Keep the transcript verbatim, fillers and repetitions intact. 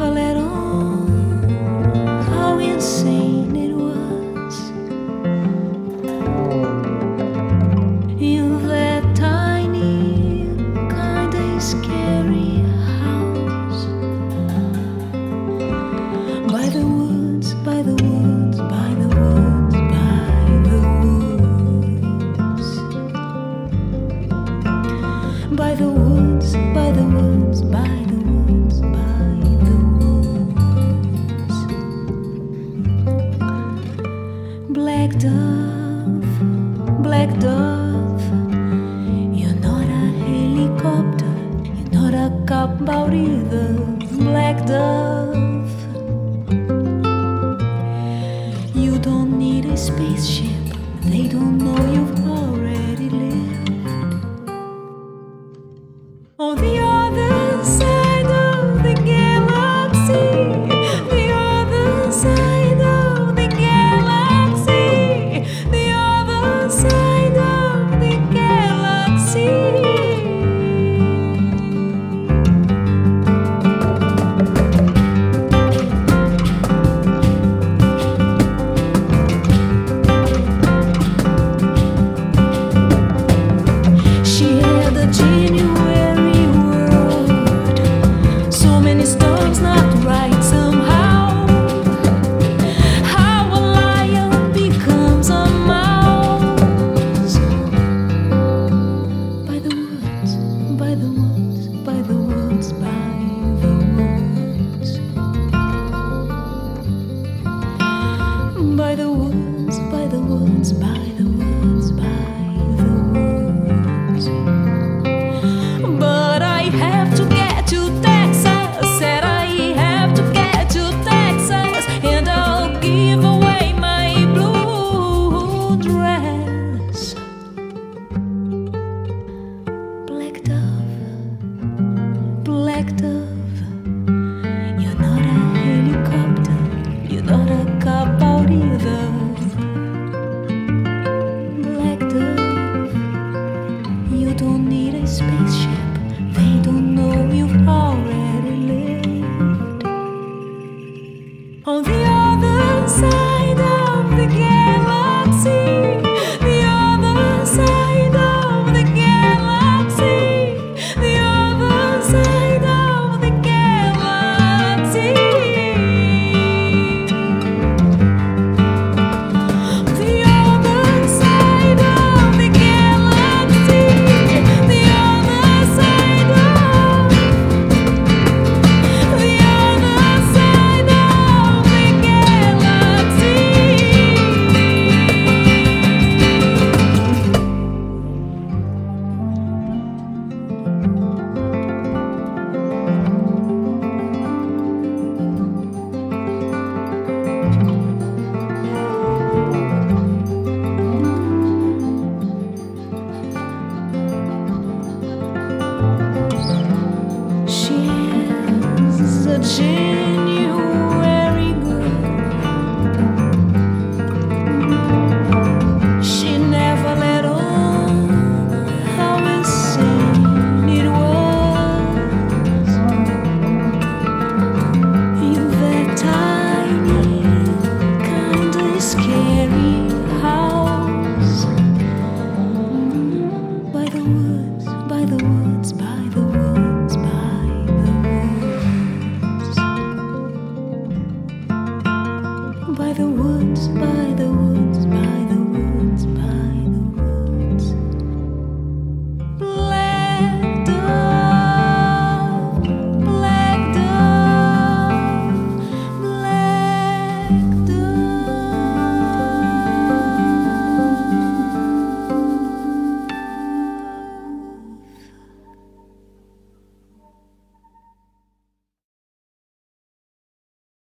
let on how insane it was in that tiny, kinda scary house by the woods, by the woods, by the woods, by the woods, by the woods, by the woods, by the woods, by the woods. Black dove, black dove, you're not a helicopter, you're not a cop-out either. Black dove, you don't need a spaceship, they don't know you've already lived on the other side of the galaxy, the other side of the galaxy, the other side of the galaxy. She had a January world, so many stars not right somehow. How a lion becomes a mouse. By the woods, by the woods, by the woods, by the woods, by the woods, by the woods, by the woods, by the woods. But I have to get to Texas, said I have to get to Texas, and I'll give away my blue dress. Black dove, black dove, you're not a helicopter, you're not a cop-out either. Black dove, you don't need a spaceship, they don't know you've already lived on the other side of the galaxy, the other side of the galaxy, the other side of the galaxy, the other side of the galaxy, the other side of, the other side of the galaxy. She has a